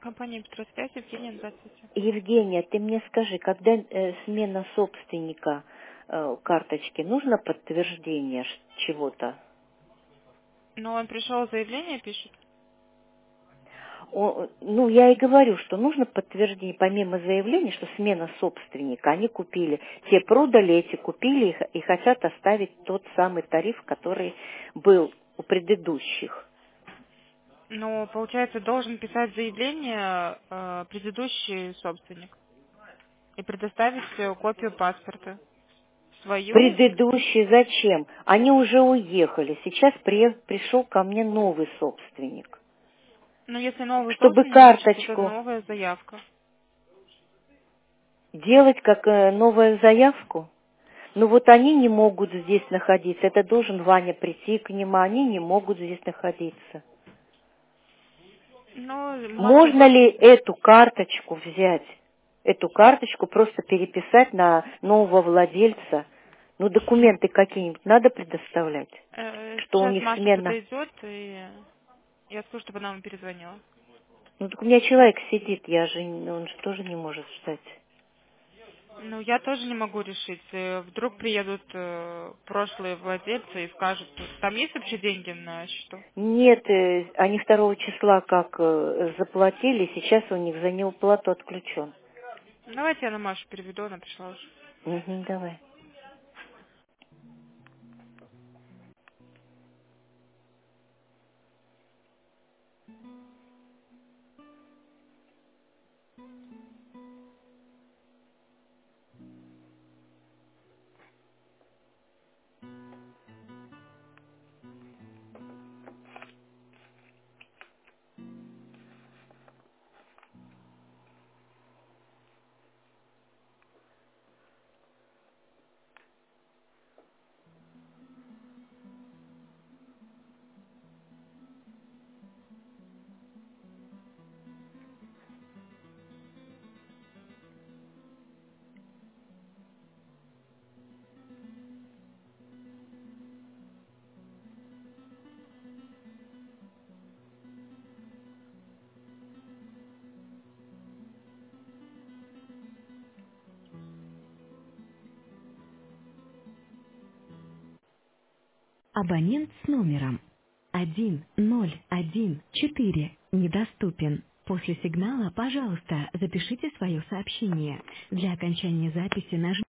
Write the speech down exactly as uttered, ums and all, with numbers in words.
Компания Петросвязь, Евгения, здравствуйте. Евгения, ты мне скажи, когда э, смена собственника э, карточки, нужно подтверждение ш- чего-то? Ну, он пришел, заявление пишет. О, ну, я и говорю, что нужно подтверждение, помимо заявления, что смена собственника. Они купили, те продали, эти купили и, х- и хотят оставить тот самый тариф, который был у предыдущих. Ну, получается, должен писать заявление э, предыдущий собственник и предоставить э, копию паспорта. Свою. Предыдущие зачем? Они уже уехали. Сейчас при- пришел ко мне новый собственник. Ну, если новый Чтобы собственник, значит, это карточку новая заявка. делать как э, новую заявку. Ну вот они не могут здесь находиться. Это должен Ваня прийти к ним, а они не могут здесь находиться. Ну, могу... Можно ли эту карточку взять? Эту карточку просто переписать на нового владельца? Ну, документы какие-нибудь надо предоставлять, э, что у сейчас них Маша смена. подойдет, и я скажу, чтобы она вам перезвонила. Ну, так у меня человек сидит, я же, не- он же тоже не может ждать. Ну, я тоже не могу решить. Э, Вдруг приедут э, прошлые владельцы и скажут, там есть вообще деньги на счету? Нет, э, они второго числа как э, заплатили, сейчас у них за неуплату отключен. Давайте я на Машу переведу, она пришла уже. Угу, давай. Абонент с номером один ноль один четыре недоступен. После сигнала, пожалуйста, запишите свое сообщение. Для окончания записи нажмите